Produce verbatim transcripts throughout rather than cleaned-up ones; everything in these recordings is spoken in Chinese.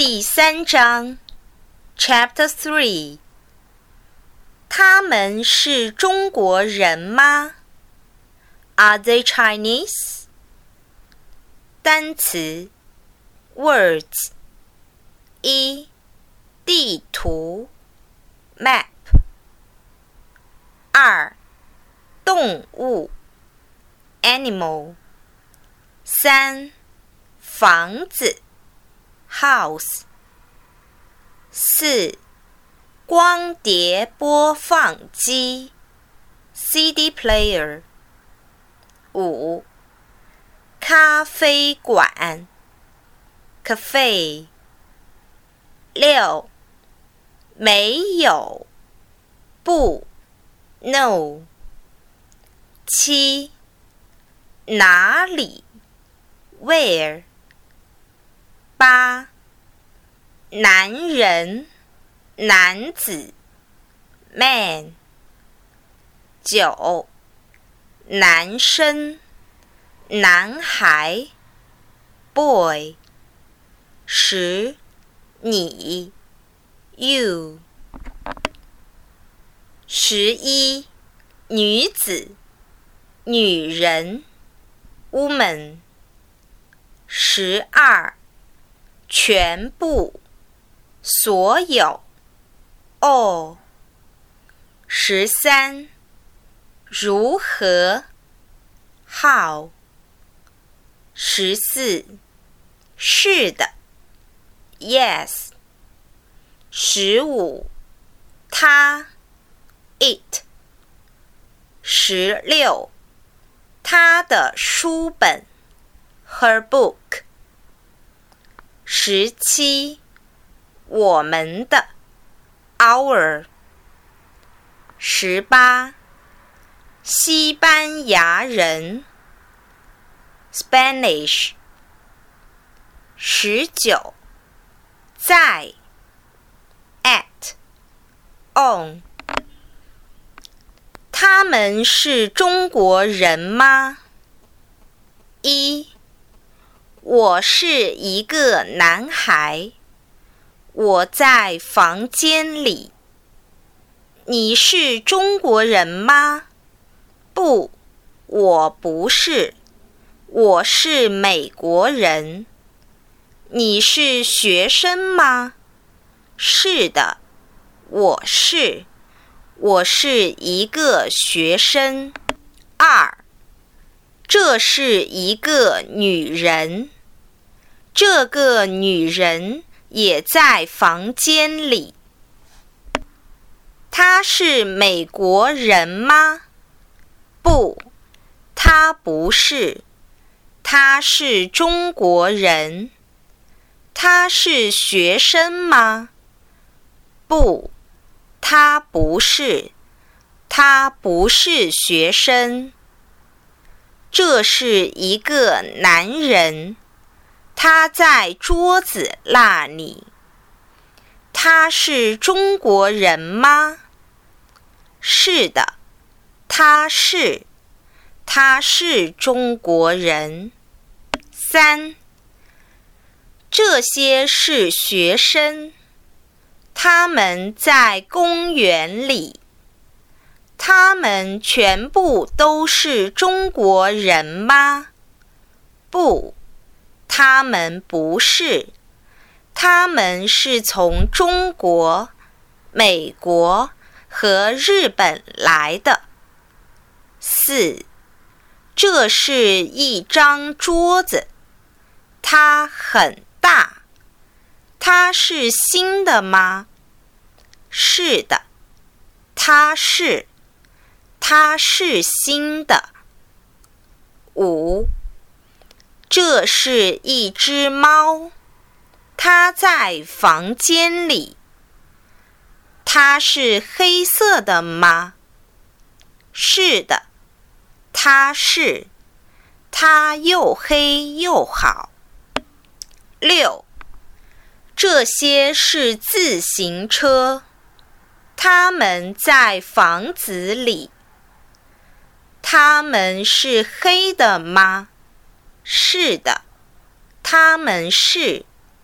第三章 Chapter three 他们是中国人吗？ Are they Chinese? 单词 Words 一、地图 Map 二、动物 Animal 三、房子 House 四、光碟播放机 C D player 五、咖啡馆 Cafe 六、没有不 No 七、哪里 Where 八、男人男子 Man 九、男生男孩 Boy 十、你 You 十一、女子女人 Woman 十二、全部所有 All 十三、如何 How 十四、是的 Yes 十五、他 It 十六、他的书本 Her book 十七、我们的 Our 十八、西班牙人 Spanish 十九、在 At On 他们是中国人吗？一、我是一个男孩，我在房间里。你是中国人吗？不，我不是，我是美国人。你是学生吗？是的，我是，我是一个学生。二、这是一个女人，这个女人也在房间里。她是美国人吗？不，她不是，她是中国人。她是学生吗？不，她不是，她不是学生。这是一个男人，他在桌子那里。他是中国人吗？是的，他是，他是中国人。三、这些是学生，他们在公园里。他们全部都是中国人吗？不，他们不是，他们是从中国、美国和日本来的。四、这是一张桌子，它很大。它是新的吗？是的，它是，它是新的。五、这是一只猫，它在房间里。它是黑色的吗？是的，它是，它又黑又好。六、这些是自行车，它们在房子里。它们是黑的吗？是的，它们是，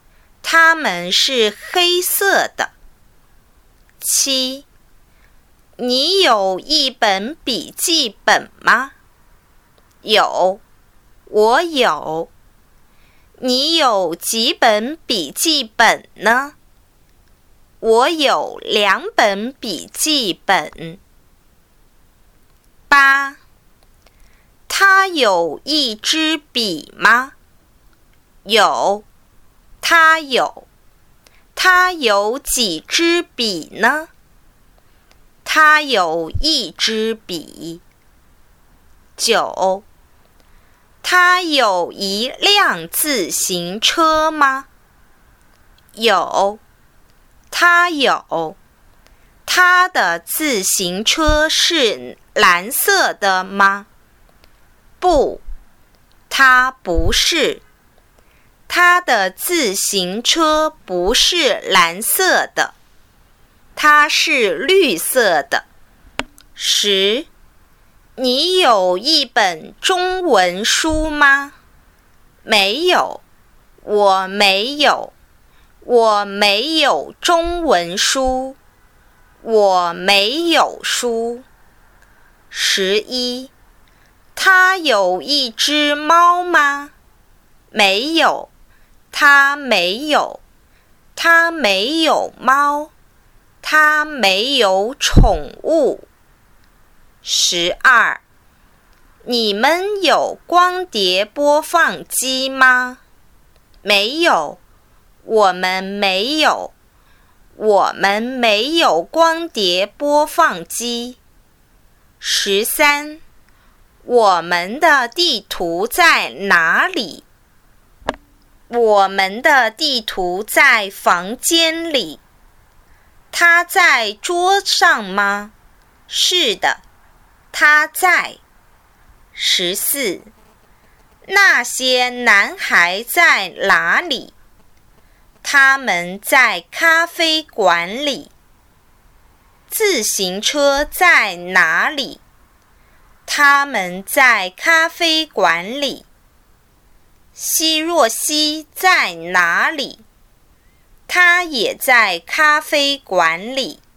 它们是黑色的。七，你有一本笔记本吗？有，我有。你有几本笔记本呢？我有两本笔记本。八，他有一支笔吗？有，他有。他有几支笔呢？他有一支笔。九，他有一辆自行车吗？有，他有。他的自行车是蓝色的吗？不，它不是。他的自行车不是蓝色的，它是绿色的。十，你有一本中文书吗？没有，我没有。我没有中文书。我没有书。十一，他有一只猫吗？没有，他没有。他没有猫。他没有宠物。十二，你们有光碟播放机吗？没有，我们没有。我们没有光碟播放机。十三，我们的地图在哪里？我们的地图在房间里。它在桌上吗？是的，它在。十四，那些男孩在哪里？他们在咖啡馆里。自行车在哪里？他们在咖啡馆里。希若西在哪里？他也在咖啡馆里。